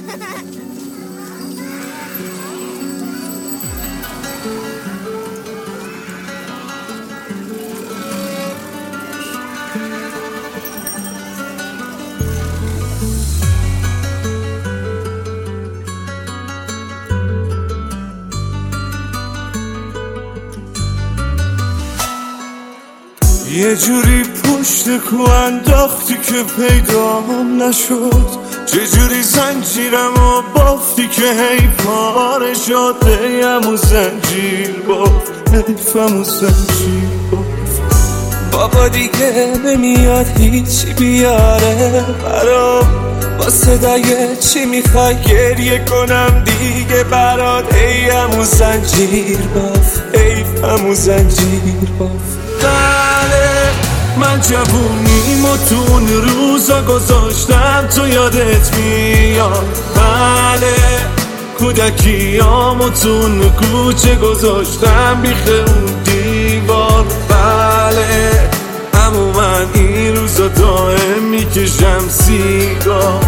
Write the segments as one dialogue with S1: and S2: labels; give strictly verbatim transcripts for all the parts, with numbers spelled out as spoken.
S1: یه جوری پشت کو انداختی که پیدام نشد، چجوری زنجیرمو بافتی که هی پاره شد. همون زنجیر بافت، حیفمون زنجیر بافت. بابا دیگه نمیاد هیچی بیاره برام، با صدای چی میخوای گریه کنم دیگه برات. ای همون زنجیر بافت، حیفمون زنجیر بافت. بله من جوونیمو تو اون روزا گذاشتم، تو یادت میاد. بله کودکیامو تو اون کوچه گذاشتم بیخ اون دیوار. بله امو من این روزا دائم میکشم سیگار.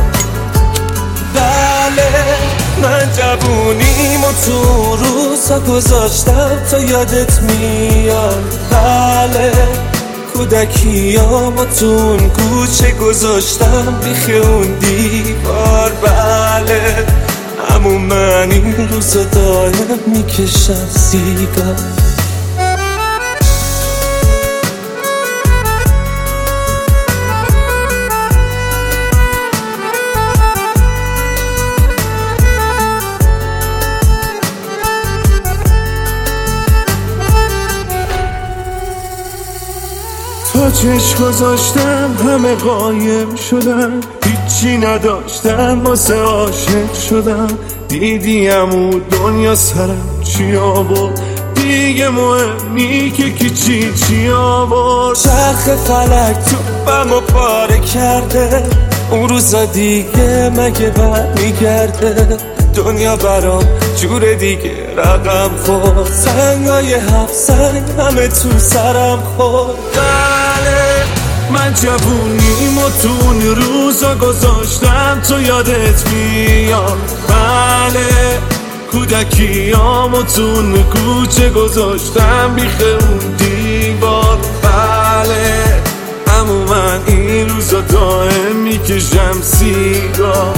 S1: بله من جوونیمو تو روزا گذاشتم، تو یادت میاد. بله کودکیامو تو اون کوچه گذاشتم بیخ اون دیوار. بله امو من این روزا دائم میکشم سیگار. تا چشم گذاشتم همه قایم شدم، هیچی نداشتم واسه عاشق شدم. دیدیم و دنیا سرم چی آورد، دیگه مهم نی که کی چی چی آورد. چرخ فلک توپمو پاره کرده، اون روزا دیگه مگه برمیگرده. دنیا برام جور دیگه رقم خورد، سنگای هفت سنگ همه تو سرم خورد. بله من جوونیمو تو اون روزا گذاشتم، تو یادت میاد. بله کودکیامو تو اون کوچه گذاشتم بیخ اون دیوار. بله امو من این روزا دائم میکشم سیگار.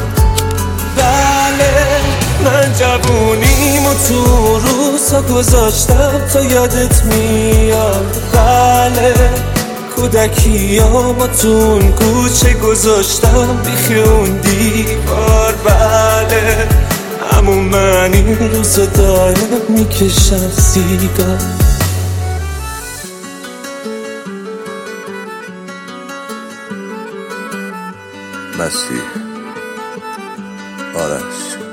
S1: بله من جوونیمو تو روزا گذاشتم، تو یادت میاد. بله کودکیامو تو اون کوچه گذاشتم بیخ اون دیوار. بله امو من این روزا دائم میکشم سیگار.
S2: مسیح آرش